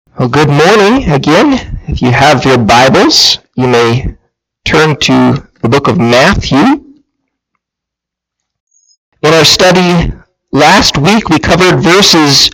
Well, good morning again. If you have your Bibles, you may turn to the book of Matthew. In our study last week, we covered verses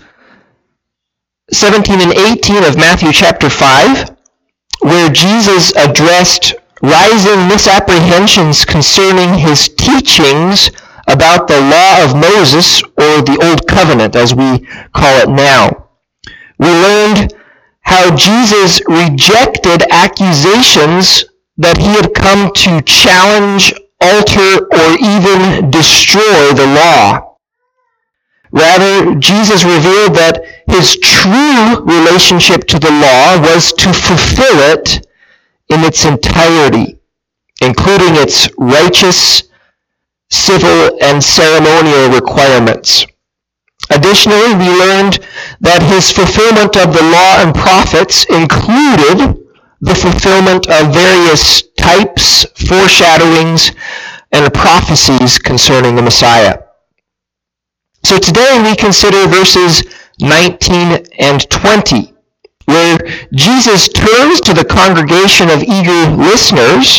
17 and 18 of Matthew chapter 5, where Jesus addressed rising misapprehensions concerning his teachings about the law of Moses, or the Old Covenant, as we call it now. We learned how Jesus rejected accusations that he had come to challenge, alter, or even destroy the law. Rather, Jesus revealed that his true relationship to the law was to fulfill it in its entirety, including its righteous, civil, and ceremonial requirements. Additionally, we learned that his fulfillment of the law and prophets included the fulfillment of various types, foreshadowings, and prophecies concerning the Messiah. So today we consider verses 19 and 20, where Jesus turns to the congregation of eager listeners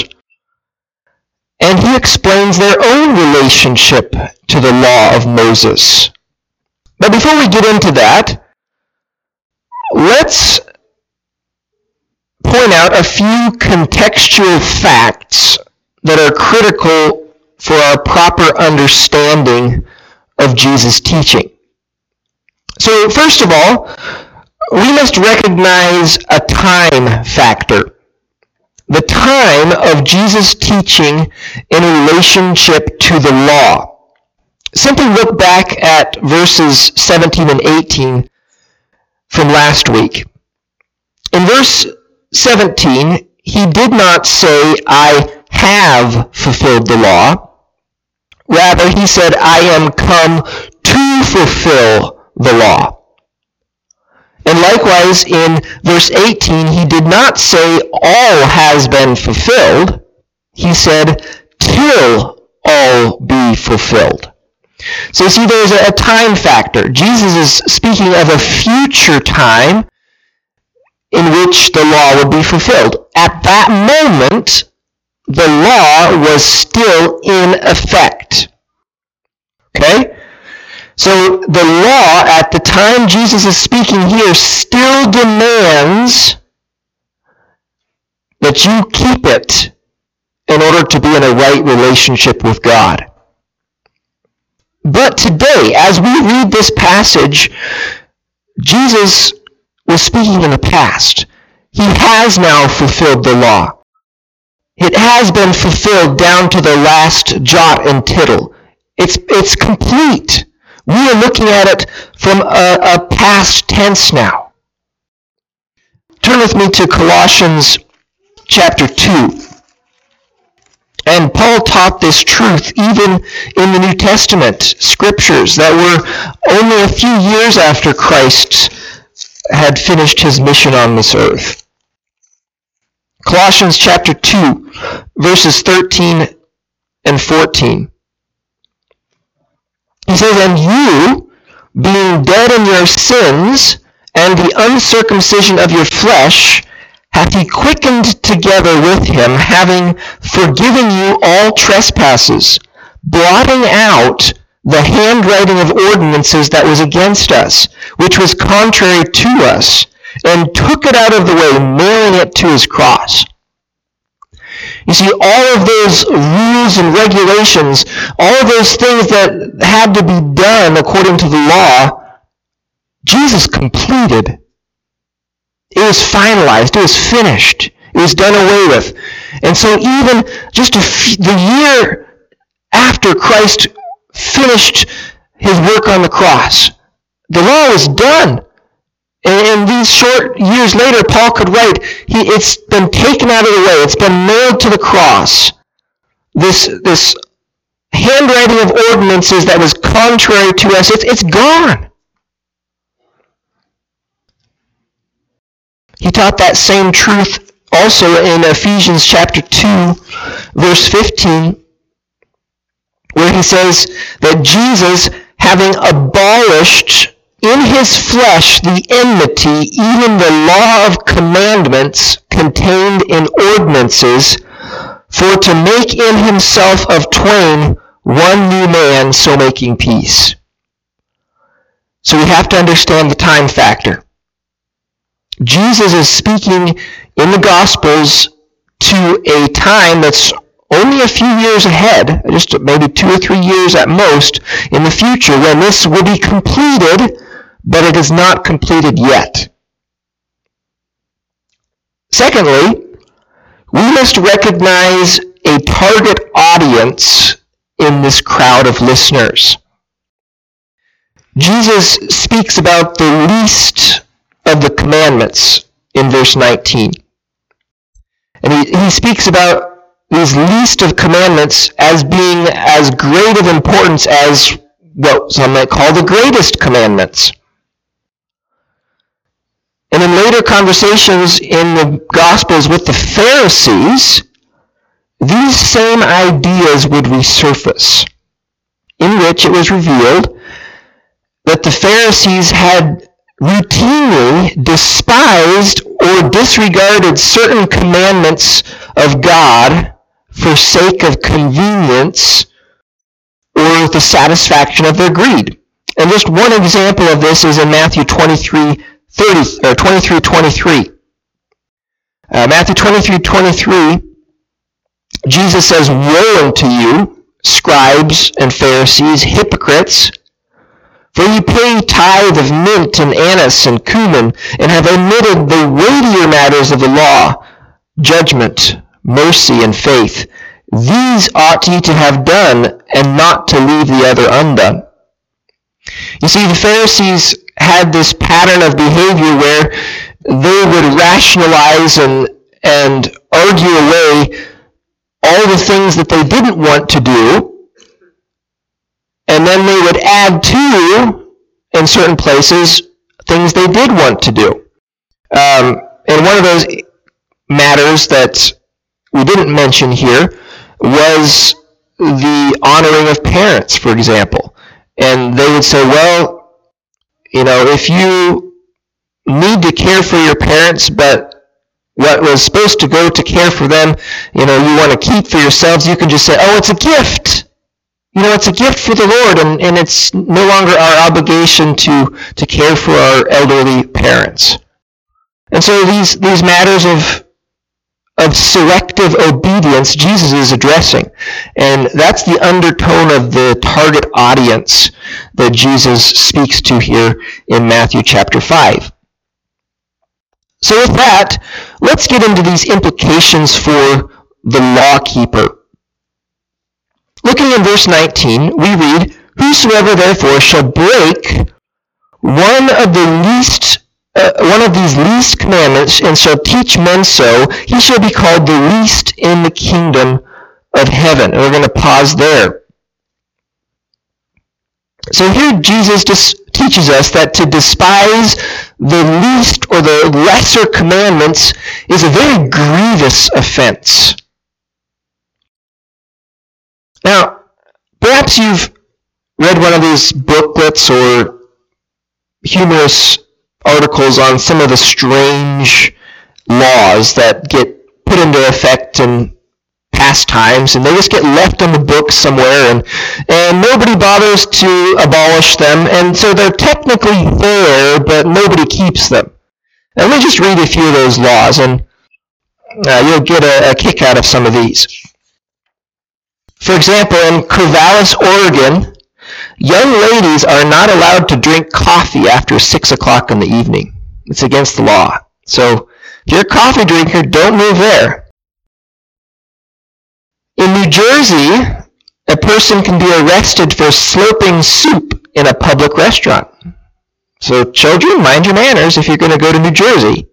and he explains their own relationship to the law of Moses. But before we get into that, let's point out a few contextual facts that are critical for our proper understanding of Jesus' teaching. So first of all, we must recognize a time factor. The time of Jesus' teaching in relationship to the law. Simply look back at verses 17 and 18 from last week. In verse 17, he did not say, "I have fulfilled the law." Rather, he said, "I am come to fulfill the law." And likewise, in verse 18, he did not say, "All has been fulfilled." He said, "Till all be fulfilled." So you see, there's a time factor. Jesus is speaking of a future time in which the law would be fulfilled. At that moment, the law was still in effect. Okay? So the law, at the time Jesus is speaking here, still demands that you keep it in order to be in a right relationship with God. But today, as we read this passage, Jesus was speaking in the past. He has now fulfilled the law. It has been fulfilled down to the last jot and tittle. It's complete. We are looking at it from a past tense now. Turn with me to Colossians chapter 2. And Paul taught this truth even in the New Testament scriptures that were only a few years after Christ had finished his mission on this earth. Colossians chapter 2, verses 13 and 14. He says, "And you, being dead in your sins and the uncircumcision of your flesh, hath he quickened together with him, having forgiven you all trespasses, blotting out the handwriting of ordinances that was against us, which was contrary to us, and took it out of the way, nailing it to his cross." You see, all of those rules and regulations, all of those things that had to be done according to the law, Jesus completed. It was finalized. It was finished. It was done away with. And so even just the year after Christ finished his work on the cross, the law was done. And these short years later, Paul could write, it's been taken out of the way. It's been nailed to the cross. This handwriting of ordinances that was contrary to us, it's gone. He taught that same truth also in Ephesians chapter 2, verse 15, where he says that Jesus, having abolished in his flesh the enmity, even the law of commandments contained in ordinances, for to make in himself of twain one new man, so making peace. So we have to understand the time factor. Jesus is speaking in the Gospels to a time that's only a few years ahead, just maybe 2 or 3 years at most in the future, when this will be completed, but it is not completed yet. Secondly, we must recognize a target audience in this crowd of listeners. Jesus speaks about the least of the commandments in verse 19. And he speaks about these least of commandments as being as great of importance as what some might call the greatest commandments. And in later conversations in the Gospels with the Pharisees, these same ideas would resurface, in which it was revealed that the Pharisees had routinely despised or disregarded certain commandments of God for sake of convenience or the satisfaction of their greed. And just one example of this is in Matthew 23:23. Matthew 23:23, Jesus says, "Woe unto you, scribes and Pharisees, hypocrites! For ye pay tithe of mint and anise and cumin, and have omitted the weightier matters of the law, judgment, mercy, and faith. These ought ye to have done, and not to leave the other undone." You see, the Pharisees had this pattern of behavior where they would rationalize and argue away all the things that they didn't want to do, and then they would add to, in certain places, things they did want to do. And one of those matters that we didn't mention here was the honoring of parents, for example. And they would say, well, if you need to care for your parents, but what was supposed to go to care for them, you want to keep for yourselves, you can just say, oh, it's a gift. It's a gift for the Lord, and it's no longer our obligation to care for our elderly parents. And so these matters of selective obedience Jesus is addressing. And that's the undertone of the target audience that Jesus speaks to here in Matthew chapter 5. So with that, let's get into these implications for the lawkeeper. Looking in verse 19, we read, "Whosoever therefore shall break one of these least commandments, and shall teach men so, he shall be called the least in the kingdom of heaven." And we're going to pause there. So here Jesus just teaches us that to despise the least or the lesser commandments is a very grievous offense. Now, perhaps you've read one of these booklets or humorous articles on some of the strange laws that get put into effect in past times, and they just get left on the books somewhere, and nobody bothers to abolish them, and so they're technically there, but nobody keeps them. And let me just read a few of those laws, and you'll get a kick out of some of these. For example, in Corvallis, Oregon, young ladies are not allowed to drink coffee after 6 o'clock in the evening. It's against the law. So if you're a coffee drinker, don't move there. In New Jersey, a person can be arrested for slurping soup in a public restaurant. So children, mind your manners if you're going to go to New Jersey.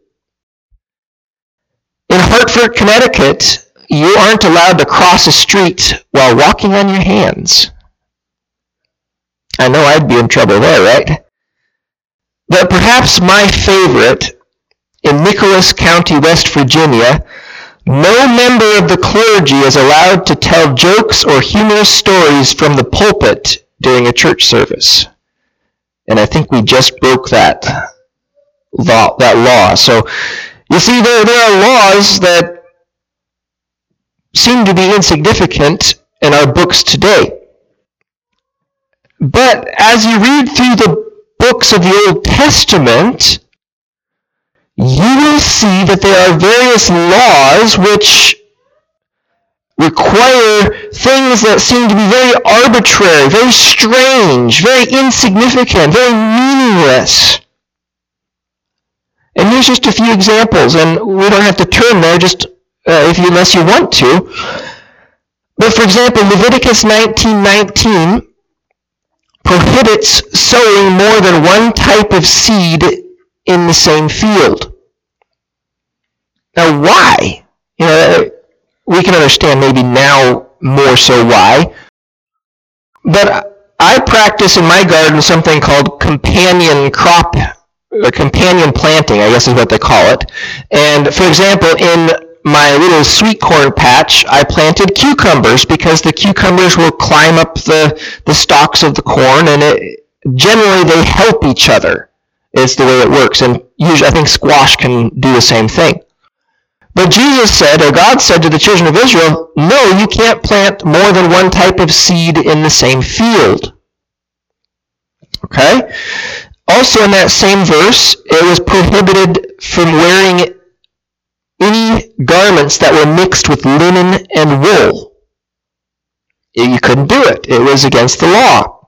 In Hartford, Connecticut, you aren't allowed to cross a street while walking on your hands. I know I'd be in trouble there, right? But perhaps my favorite, in Nicholas County, West Virginia, no member of the clergy is allowed to tell jokes or humorous stories from the pulpit during a church service. And I think we just broke that law. So you see, there are laws that seem to be insignificant in our books today. But as you read through the books of the Old Testament, you will see that there are various laws which require things that seem to be very arbitrary, very strange, very insignificant, very meaningless. And here's just a few examples, and we don't have to turn there just unless you want to. But for example, Leviticus 19:19 prohibits sowing more than one type of seed in the same field. Now, why? We can understand maybe now more so why. But I practice in my garden something called companion planting, I guess is what they call it. And for example, in my little sweet corn patch, I planted cucumbers because the cucumbers will climb up the stalks of the corn, and generally they help each other. Is the way it works. And usually I think squash can do the same thing. But God said to the children of Israel, no, you can't plant more than one type of seed in the same field. Okay? Also in that same verse, it was prohibited from wearing any garments that were mixed with linen and wool. You couldn't do it. It was against the law.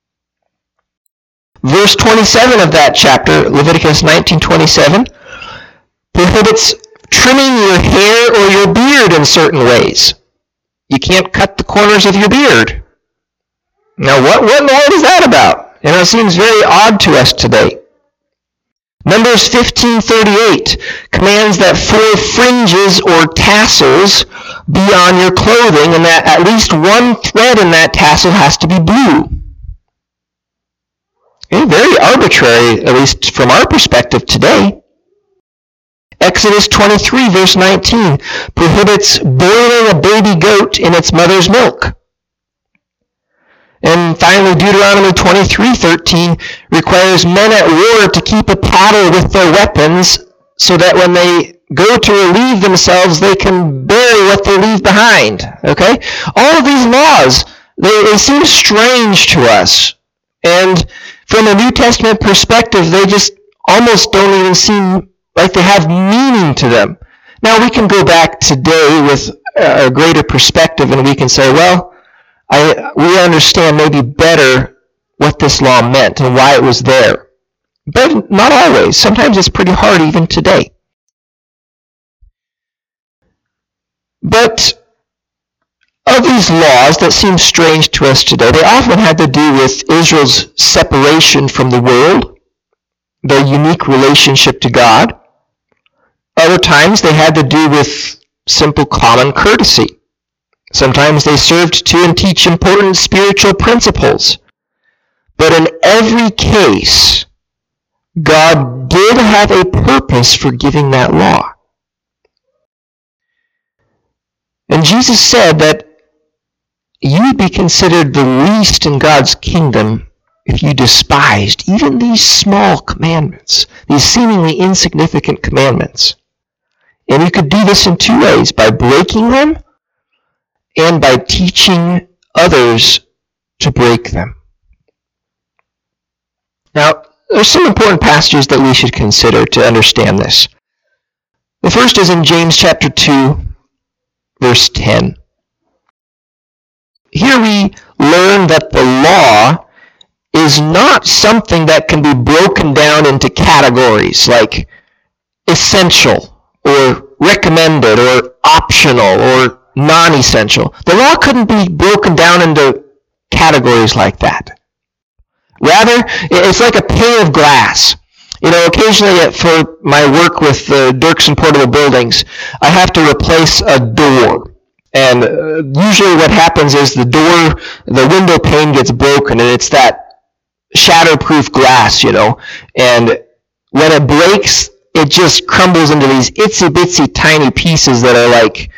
Verse 27 of that chapter, Leviticus 19:27, prohibits trimming your hair or your beard in certain ways. You can't cut the corners of your beard. Now, what in the world is that about? It seems very odd to us today. Numbers 15:38 commands that 4 fringes or tassels be on your clothing, and that at least one thread in that tassel has to be blue. Very arbitrary, at least from our perspective today. Exodus 23, verse 19, prohibits boiling a baby goat in its mother's milk. And finally, Deuteronomy 23:13 requires men at war to keep a paddle with their weapons so that when they go to relieve themselves, they can bury what they leave behind. Okay? All of these laws, they seem strange to us. And from a New Testament perspective, they just almost don't even seem like they have meaning to them. Now, we can go back today with a greater perspective and we can say, well, we understand maybe better what this law meant and why it was there. But not always. Sometimes it's pretty hard even today. But of these laws that seem strange to us today, they often had to do with Israel's separation from the world, their unique relationship to God. Other times they had to do with simple common courtesy. Sometimes they served to and teach important spiritual principles. But in every case, God did have a purpose for giving that law. And Jesus said that you would be considered the least in God's kingdom if you despised even these small commandments, these seemingly insignificant commandments. And you could do this in 2 ways, by breaking them and by teaching others to break them. Now, there's some important passages that we should consider to understand this. The first is in James chapter 2, verse 10. Here we learn that the law is not something that can be broken down into categories like essential or recommended or optional or non-essential. The law couldn't be broken down into categories like that. Rather, it's like a pane of glass. Occasionally for my work with the Dirksen Portable Buildings, I have to replace a door. And usually what happens is the window pane gets broken, and it's that shatterproof glass, and when it breaks, it just crumbles into these itsy bitsy tiny pieces that are like,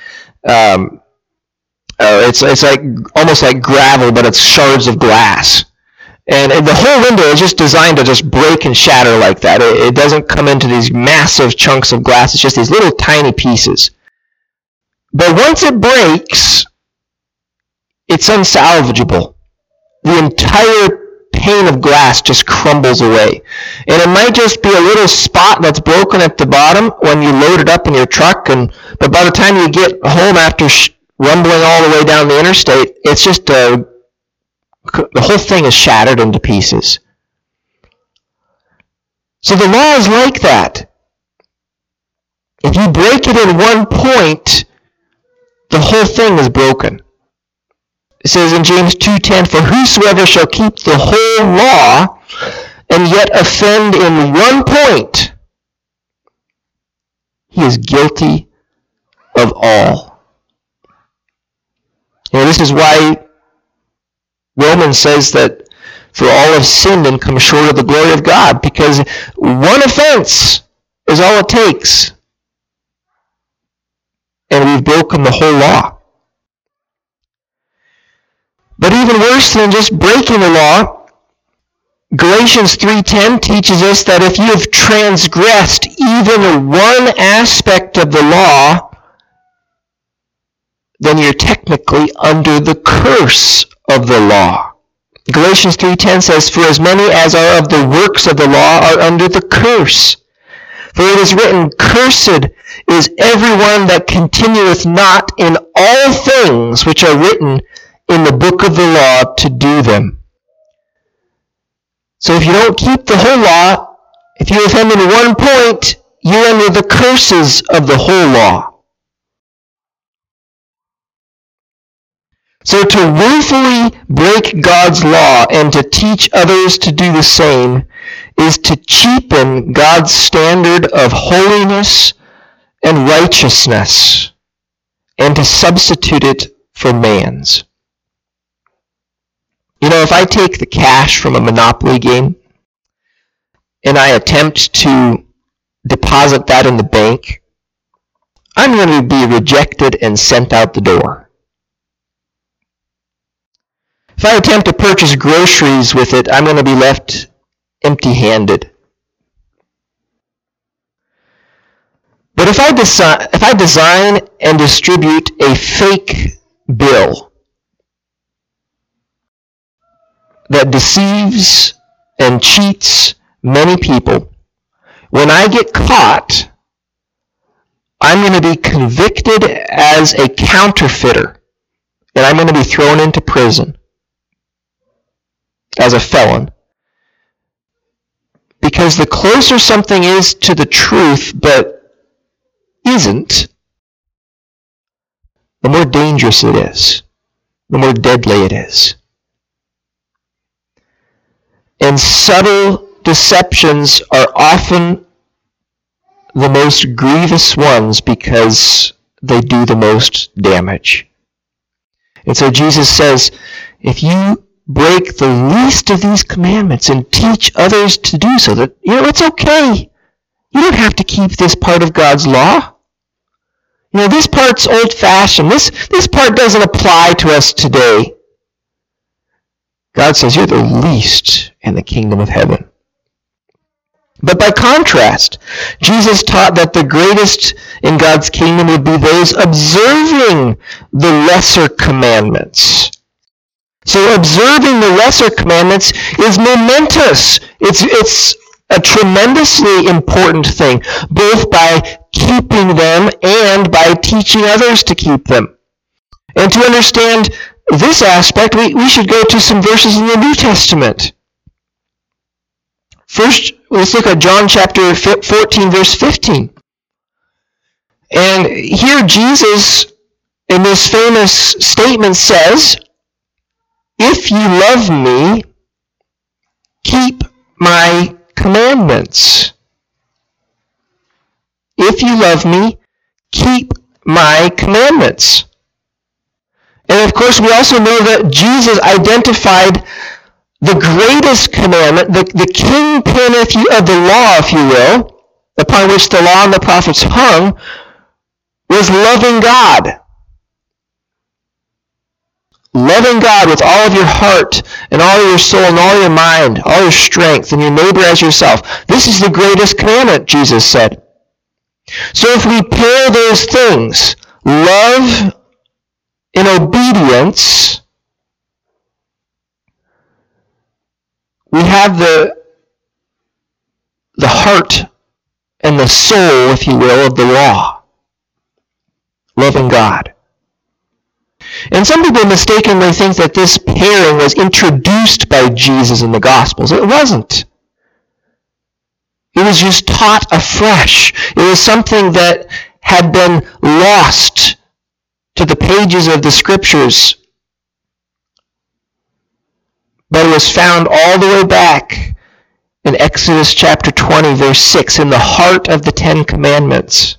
it's like almost like gravel, but it's shards of glass. And the whole window is just designed to just break and shatter like that. It doesn't come into these massive chunks of glass. It's just these little tiny pieces. But once it breaks, it's unsalvageable. The entire pane of glass just crumbles away. And it might just be a little spot that's broken at the bottom when you load it up in your truck, but by the time you get home after rumbling all the way down the interstate, it's just the whole thing is shattered into pieces. So the law is like that. If you break it in one point, the whole thing is broken. It says in James 2:10, "For whosoever shall keep the whole law and yet offend in one point, he is guilty of all." This is why Romans says that for all have sinned and come short of the glory of God, because one offense is all it takes, and we've broken the whole law. But even worse than just breaking the law, Galatians 3:10 teaches us that if you have transgressed even one aspect of the law, then you're technically under the curse of the law. Galatians 3:10 says, "For as many as are of the works of the law are under the curse. For it is written, Cursed is everyone that continueth not in all things which are written in the book of the law to do them." So if you don't keep the whole law, if you offend in one point, you're under the curses of the whole law. So to willfully break God's law and to teach others to do the same is to cheapen God's standard of holiness and righteousness and to substitute it for man's. If I take the cash from a Monopoly game and I attempt to deposit that in the bank, I'm going to be rejected and sent out the door. If I attempt to purchase groceries with it, I'm going to be left empty-handed. But if I design and distribute a fake bill that deceives and cheats many people, when I get caught, I'm going to be convicted as a counterfeiter, and I'm going to be thrown into prison as a felon. Because the closer something is to the truth but isn't, the more dangerous it is, the more deadly it is. And subtle deceptions are often the most grievous ones because they do the most damage. And so Jesus says, if you break the least of these commandments and teach others to do so, that it's okay. You don't have to keep this part of God's law. This part's old-fashioned. This part doesn't apply to us today. God says you're the least in the kingdom of heaven. But by contrast, Jesus taught that the greatest in God's kingdom would be those observing the lesser commandments. So observing the lesser commandments is momentous. It's a tremendously important thing, both by keeping them and by teaching others to keep them. And to understand this aspect, we should go to some verses in the New Testament. First, let's look at John chapter 14, verse 15. And here Jesus, in this famous statement, says, "If you love me, keep my commandments." If you love me, keep my commandments. And of course, we also know that Jesus identified the greatest commandment, the kingpin of the law, if you will, upon which the law and the prophets hung, was loving God. loving God with all of your heart and all of your soul and all your mind, all your strength, and your neighbor as yourself. This is the greatest commandment, Jesus said. So if we pair those things, love and obedience, we have the heart and the soul, if you will, of the law. Loving God. And some people mistakenly think that this pairing was introduced by Jesus in the Gospels. It wasn't. It was just taught afresh. It was something that had been lost to the pages of the Scriptures. But it was found all the way back in Exodus chapter 20, verse 6, in the heart of the Ten Commandments,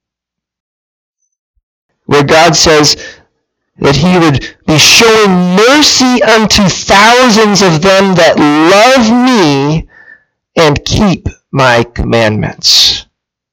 where God says that he would be showing mercy unto thousands of them that love me and keep my commandments.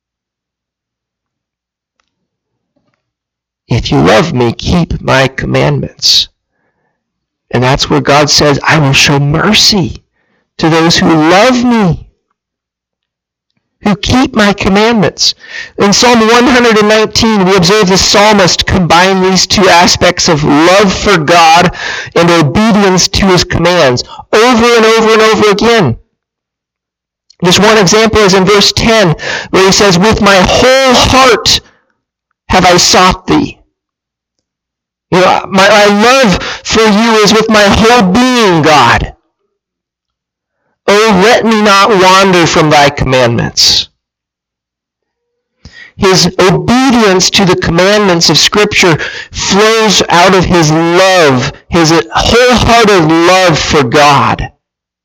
If you love me, keep my commandments. And that's where God says, I will show mercy to those who love me, who keep my commandments. In Psalm 119, we observe the psalmist combine these two aspects of love for God and obedience to his commands over and over and over again. This one example is in verse 10, where he says, with my whole heart have I sought thee. You know, my love for you is with my whole being, God. Oh, let me not wander from thy commandments. His obedience to the commandments of Scripture flows out of his love, his wholehearted love for God.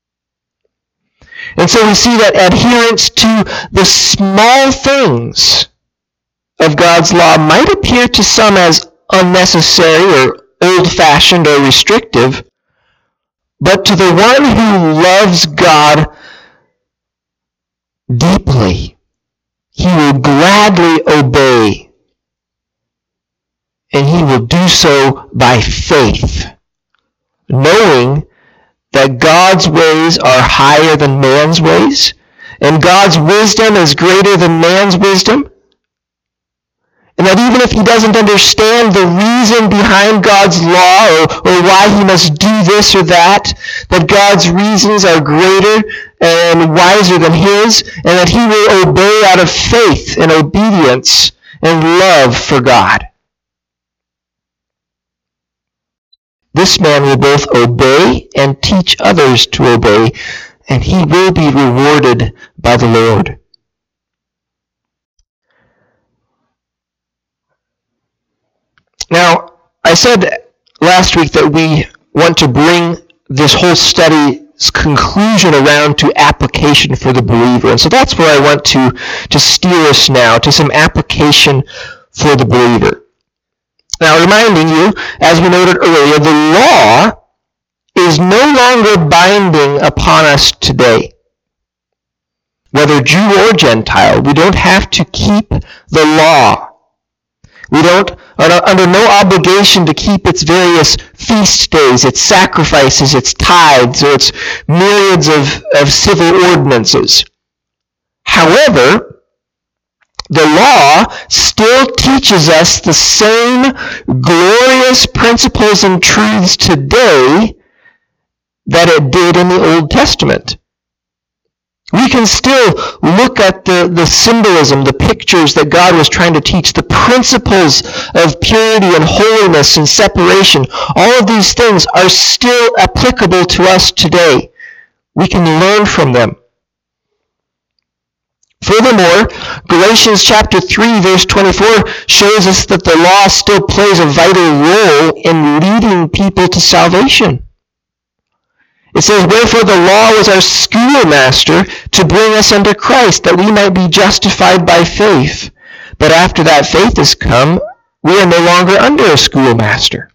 And so we see that adherence to the small things of God's law might appear to some as unnecessary or old-fashioned or restrictive, but to the one who loves God deeply, he will gladly obey, and he will do so by faith, knowing that God's ways are higher than man's ways, and God's wisdom is greater than man's wisdom, and that even if he doesn't understand the reason behind God's law or why he must do this or that God's reasons are greater and wiser than his, and that he will obey out of faith and obedience and love for God. This man will both obey and teach others to obey, and he will be rewarded by the Lord. Now, I said last week that we want to bring this whole study's conclusion around to application for the believer. And so that's where I want to steer us now, to some application for the believer. Now, reminding you, as we noted earlier, the law is no longer binding upon us today. Whether Jew or Gentile, we don't have to keep the law. We don't, are under no obligation to keep its various feast days, its sacrifices, its tithes, or its myriads of civil ordinances. However, the law still teaches us the same glorious principles and truths today that it did in the Old Testament. We can still look at the symbolism, the pictures that God was trying to teach, the principles of purity and holiness and separation. All of these things are still applicable to us today. We can learn from them. Furthermore, Galatians chapter 3, verse 24 shows us that the law still plays a vital role in leading people to salvation. It says, wherefore the law was our schoolmaster to bring us unto Christ, that we might be justified by faith. But after that faith is come, we are no longer under a schoolmaster.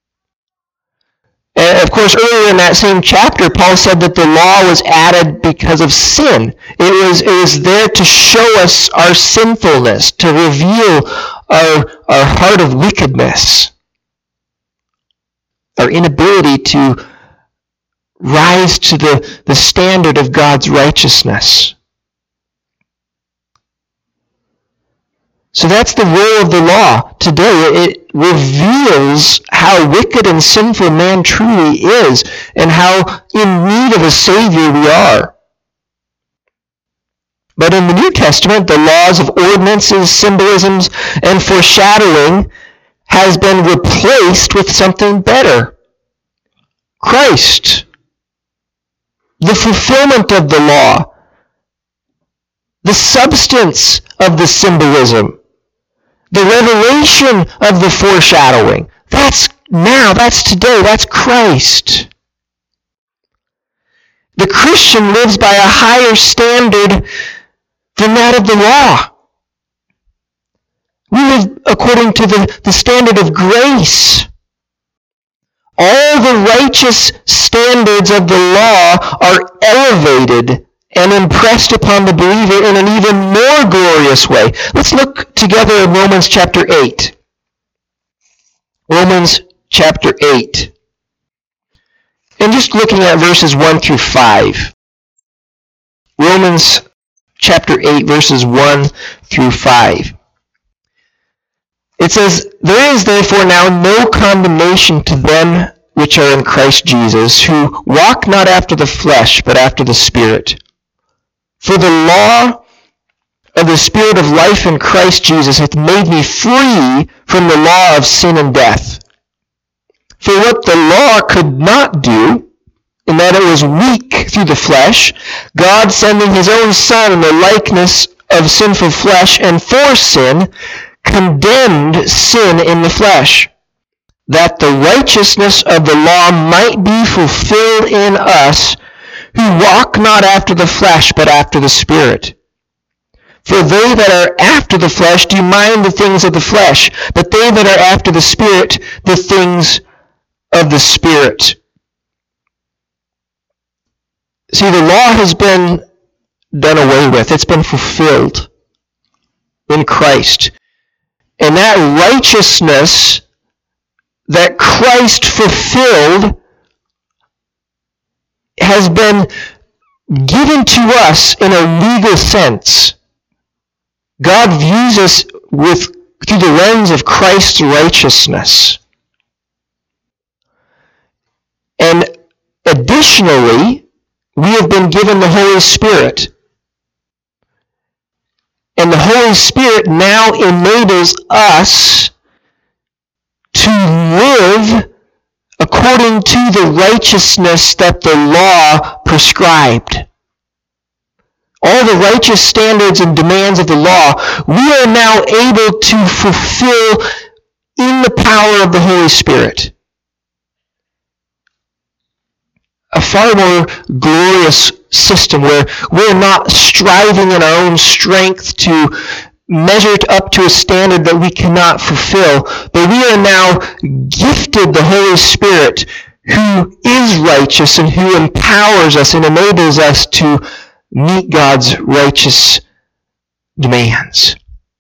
And of course, earlier in that same chapter, Paul said that the law was added because of sin. It was there to show us our sinfulness, to reveal our heart of wickedness. our inability to rise to the standard of God's righteousness. So that's the role of the law today. It reveals how wicked and sinful man truly is and how in need of a Savior we are. But in the New Testament, the laws of ordinances, symbolisms, and foreshadowing has been replaced with something better. Christ, the fulfillment of the law, the substance of the symbolism, the revelation of the foreshadowing. That's today, that's Christ. The Christian lives by a higher standard than that of the law. We live according to the standard of grace. All the righteous standards of the law are elevated and impressed upon the believer in an even more glorious way. Let's look together in Romans chapter 8. Romans chapter 8. And just looking at verses 1 through 5. Romans chapter 8, verses 1 through 5. It says, "There is therefore now no condemnation to them which are in Christ Jesus, who walk not after the flesh, but after the Spirit. For the law of the Spirit of life in Christ Jesus hath made me free from the law of sin and death. For what the law could not do, in that it was weak through the flesh, God sending his own Son in the likeness of sinful flesh, and for sin, condemned sin in the flesh, that the righteousness of the law might be fulfilled in us, who walk not after the flesh, but after the Spirit. For they that are after the flesh do mind the things of the flesh, but they that are after the Spirit, the things of the Spirit." See, the law has been done away with. It's been fulfilled in Christ. And that righteousness that Christ fulfilled has been given to us in a legal sense. God views us through the lens of Christ's righteousness. And additionally, we have been given the Holy Spirit. And the Holy Spirit now enables us to live according to the righteousness that the law prescribed. All the righteous standards and demands of the law, we are now able to fulfill in the power of the Holy Spirit. A far more glorious system where we're not striving in our own strength to measure it up to a standard that we cannot fulfill, but we are now gifted the Holy Spirit, who is righteous and who empowers us and enables us to meet God's righteous demands.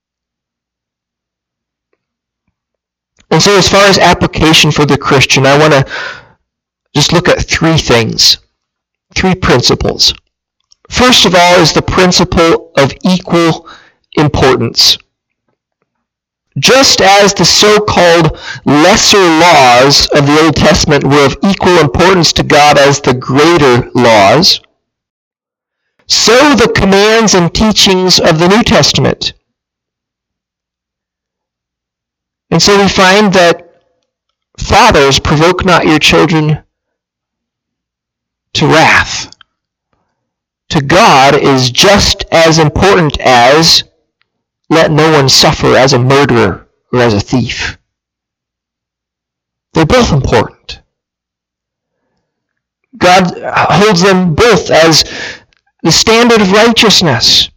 And so as far as application for the Christian, I want to just look at three things, three principles. First of all is the principle of equal importance. Just as the so-called lesser laws of the Old Testament were of equal importance to God as the greater laws, so the commands and teachings of the New Testament. And so we find that, fathers, provoke not your children to wrath. To God is just as important as let no one suffer as a murderer or as a thief. They're both important. God holds them both as the standard of righteousness.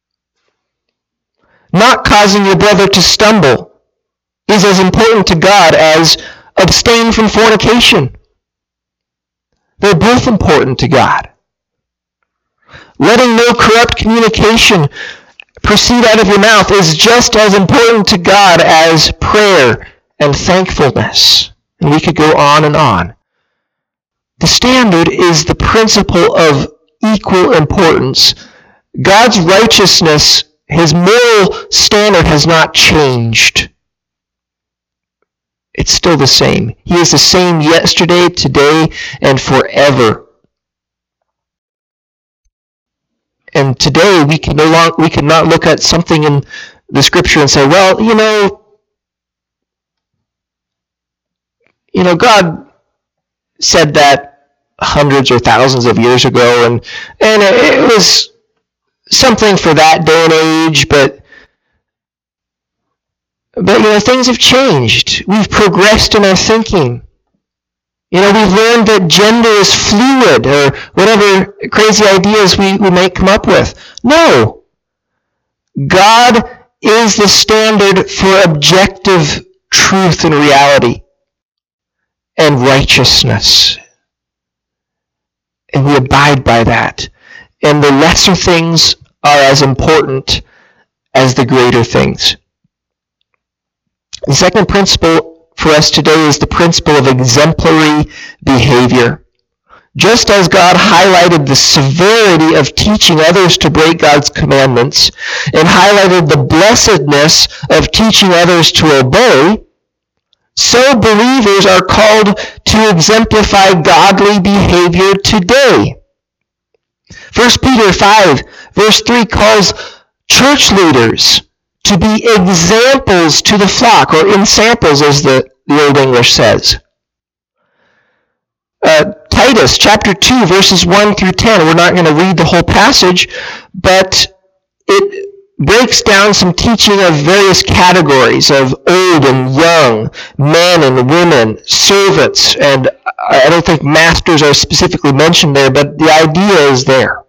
Not causing your brother to stumble is as important to God as abstain from fornication. They're both important to God. Letting no corrupt communication proceed out of your mouth is just as important to God as prayer and thankfulness. And we could go on and on. The standard is the principle of equal importance. God's righteousness, his moral standard has not changed. It's still the same. He is the same yesterday, today, and forever. And today we cannot look at something in the scripture and say, well, God said that hundreds or thousands of years ago, and it was something for that day and age, but things have changed. We've progressed in our thinking. We've learned that gender is fluid, or whatever crazy ideas we might come up with. No. God is the standard for objective truth and reality and righteousness. And we abide by that. And the lesser things are as important as the greater things. The second principle for us today is the principle of exemplary behavior. Just as God highlighted the severity of teaching others to break God's commandments and highlighted the blessedness of teaching others to obey, so believers are called to exemplify godly behavior today. 1 Peter 5, verse 3 calls church leaders to be examples to the flock, or ensamples as the Old English says. Titus chapter 2, verses 1 through 10. We're not going to read the whole passage, but it breaks down some teaching of various categories of old and young, men and women, servants, and I don't think masters are specifically mentioned there, but the idea is there.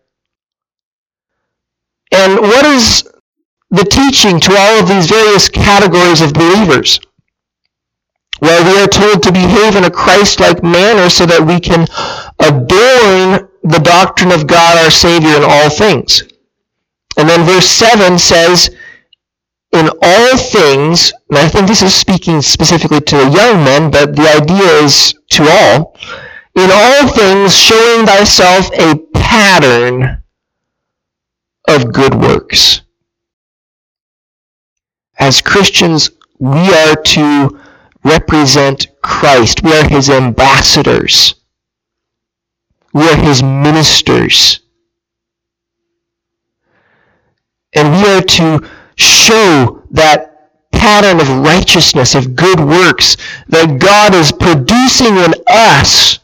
And what is the teaching to all of these various categories of believers? Well, we are told to behave in a Christ-like manner so that we can adorn the doctrine of God our Savior in all things. And then verse 7 says, in all things, and I think this is speaking specifically to the young men, but the idea is to all, in all things showing thyself a pattern of good works. As Christians, we are to represent Christ. We are his ambassadors. We are his ministers. And we are to show that pattern of righteousness, of good works, that God is producing in us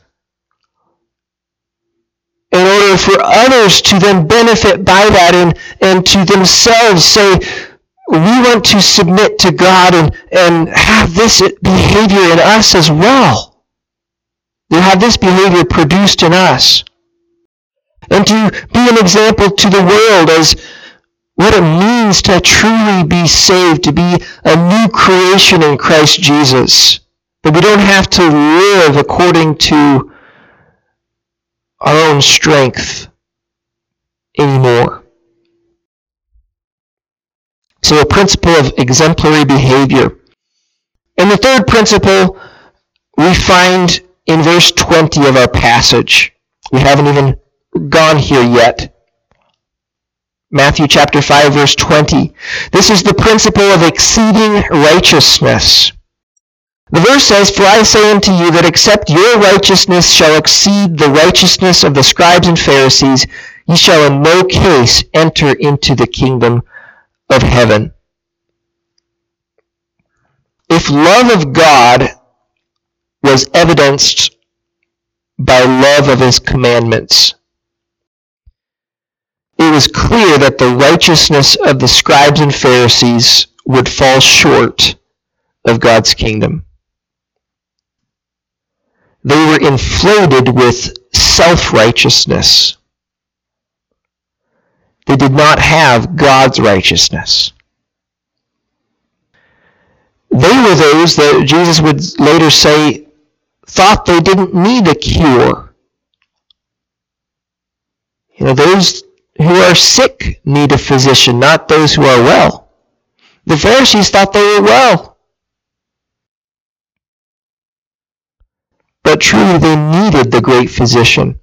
in order for others to then benefit by that and to themselves say, we want to submit to God and have this behavior in us as well. To have this behavior produced in us. And to be an example to the world as what it means to truly be saved, to be a new creation in Christ Jesus. That we don't have to live according to our own strength anymore. So the principle of exemplary behavior. And the third principle we find in verse 20 of our passage. We haven't even gone here yet. Matthew chapter 5, verse 20. This is the principle of exceeding righteousness. The verse says, for I say unto you that except your righteousness shall exceed the righteousness of the scribes and Pharisees, ye shall in no case enter into the kingdom of heaven. If love of God was evidenced by love of his commandments, it was clear that the righteousness of the scribes and Pharisees would fall short of God's kingdom. They were inflated with self-righteousness. They did not have God's righteousness. They were those that Jesus would later say thought they didn't need a cure. Those who are sick need a physician, not those who are well. The Pharisees thought they were well. but truly they needed the great physician.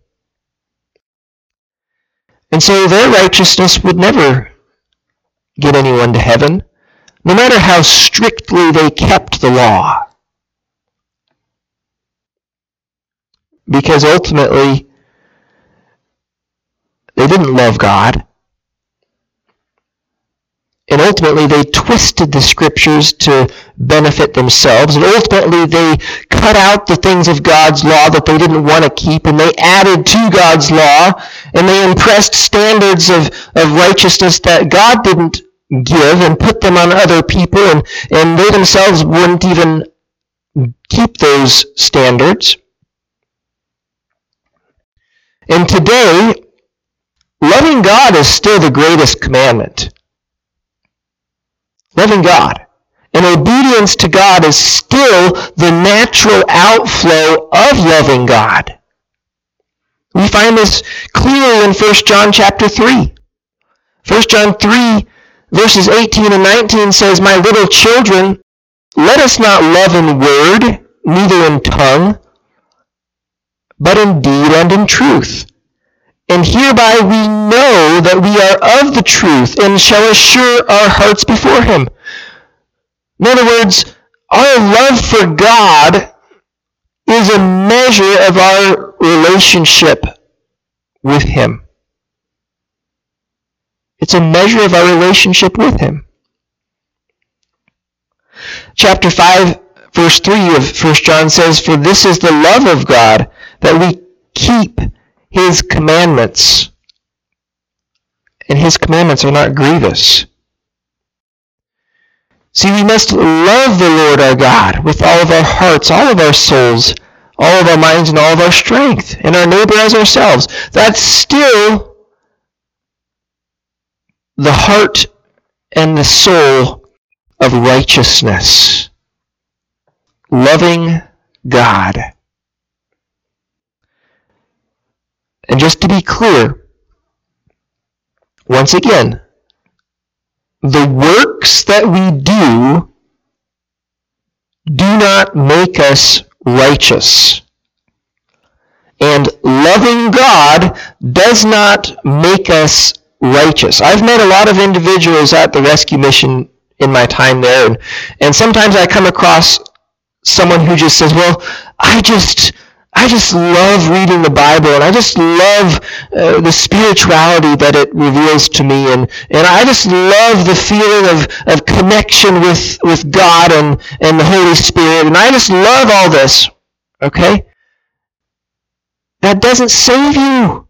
And so their righteousness would never get anyone to heaven, no matter how strictly they kept the law. Because ultimately, they didn't love God. And ultimately, they twisted the scriptures to benefit themselves. And ultimately, they cut out the things of God's law that they didn't want to keep, and they added to God's law, and they impressed standards of righteousness that God didn't give and put them on other people, and they themselves wouldn't even keep those standards. And today, loving God is still the greatest commandment. Loving God and obedience to God is still the natural outflow of loving God. We find this clearly in 1 John chapter 3. 1 John 3 verses 18 and 19 says, "My little children, let us not love in word, neither in tongue, but in deed and in truth. And hereby we know that we are of the truth, and shall assure our hearts before him." In other words, our love for God is a measure of our relationship with him. It's a measure of our relationship with him. Chapter 5, verse 3 of 1 John says, "For this is the love of God, that we keep his commandments, and his commandments are not grievous." See, we must love the Lord our God with all of our hearts, all of our souls, all of our minds, and all of our strength, and our neighbor as ourselves. That's still the heart and the soul of righteousness. Loving God. And just to be clear, once again, the works that we do not make us righteous. And loving God does not make us righteous. I've met a lot of individuals at the rescue mission in my time there, and sometimes I come across someone who just says, "Well, I just love reading the Bible, and I just love the spirituality that it reveals to me, and I just love the feeling of connection with God and the Holy Spirit, and I just love all this." Okay? That doesn't save you.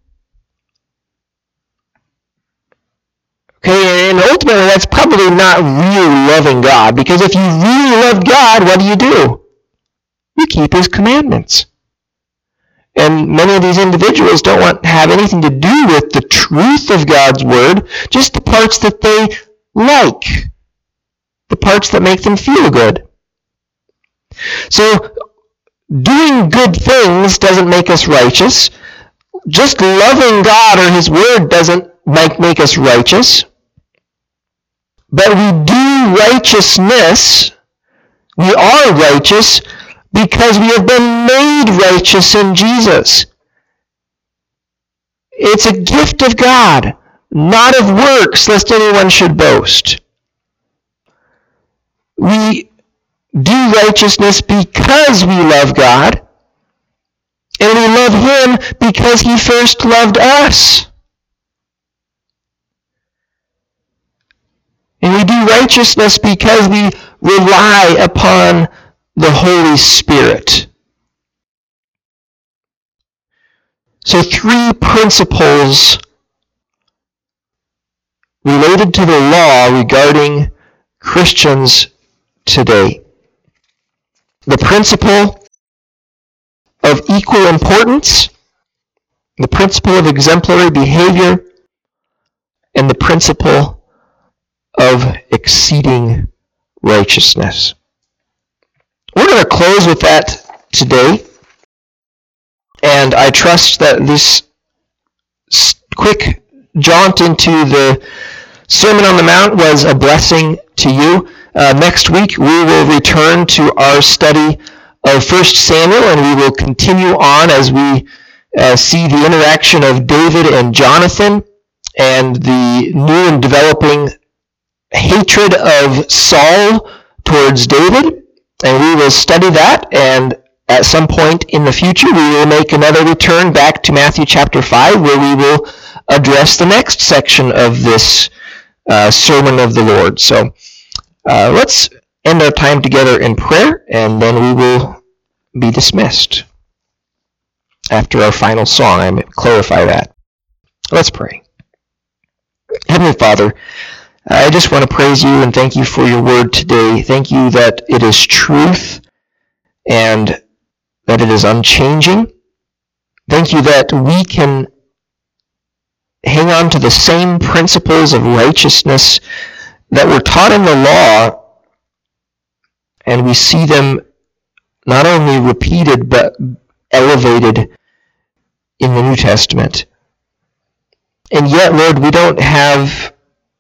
Okay, and ultimately that's probably not really loving God, because if you really love God, what do? You keep his commandments. And many of these individuals don't want to have anything to do with the truth of God's word, just the parts that they like, the parts that make them feel good. So, doing good things doesn't make us righteous. Just loving God or his word doesn't make us righteous. But we do righteousness, we are righteous, because we have been made righteous in Jesus. It's a gift of God, not of works, lest anyone should boast. We do righteousness because we love God, and we love him because he first loved us. And we do righteousness because we rely upon the Holy Spirit. So 3 principles related to the law regarding Christians today. The principle of equal importance, the principle of exemplary behavior, and the principle of exceeding righteousness. We're going to close with that today, and I trust that this quick jaunt into the Sermon on the Mount was a blessing to you. Next week we will return to our study of the Sermon on the Mount, and we'll be looking at the of 1 Samuel, and we will continue on as we see the interaction of David and Jonathan and the new and developing hatred of Saul towards David. And we will study that, and at some point in the future we will make another return back to Matthew chapter 5, where we will address the next section of this sermon of the Lord. So let's end our time together in prayer, and then we will be dismissed after our final song. I may clarify that. Let's pray. Heavenly Father, I just want to praise you and thank you for your word today. Thank you that it is truth and that it is unchanging. Thank you that we can hang on to the same principles of righteousness that were taught in the law, and we see them not only repeated but elevated in the New Testament. And yet, Lord, we don't have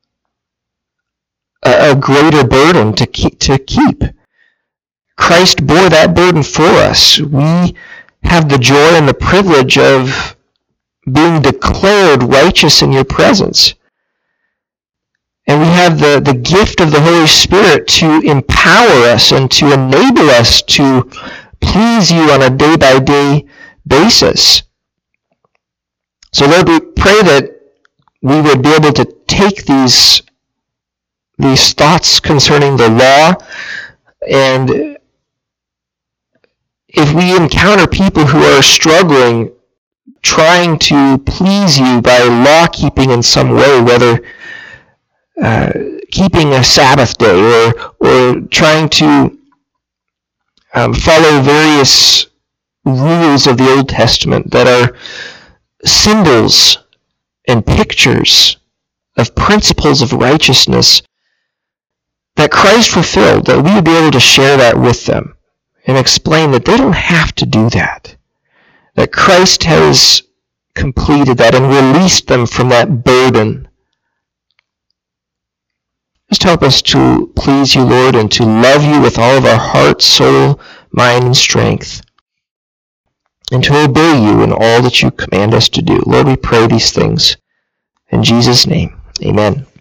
a greater burden to keep. Christ bore that burden for us. We have the joy and the privilege of being declared righteous in your presence. And we have the gift of the Holy Spirit to empower us and to enable us to please you on a day-by-day basis. So Lord, we pray that we would be able to take these thoughts concerning the law, and if we encounter people who are struggling, trying to please you by law-keeping in some way, whether keeping a Sabbath day or trying to follow various rules of the Old Testament that are symbols and pictures of principles of righteousness that Christ fulfilled, that we would be able to share that with them and explain that they don't have to do that Christ has completed that and released them from that burden. Just help us to please you, Lord, and to love you with all of our heart, soul, mind, and strength, and to obey you in all that you command us to do. Lord, we pray these things in Jesus' name. Amen.